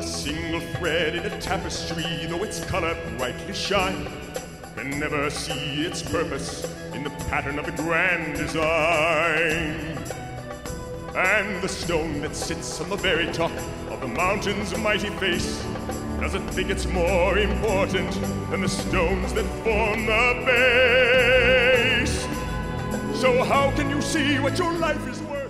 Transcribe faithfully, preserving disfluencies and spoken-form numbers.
A single thread in a tapestry, though its color brightly shine, can never see its purpose in the pattern of a grand design. And the stone that sits on the very top of the mountain's mighty face doesn't think it's more important than the stones that form the base. So how can you see what your life is worth?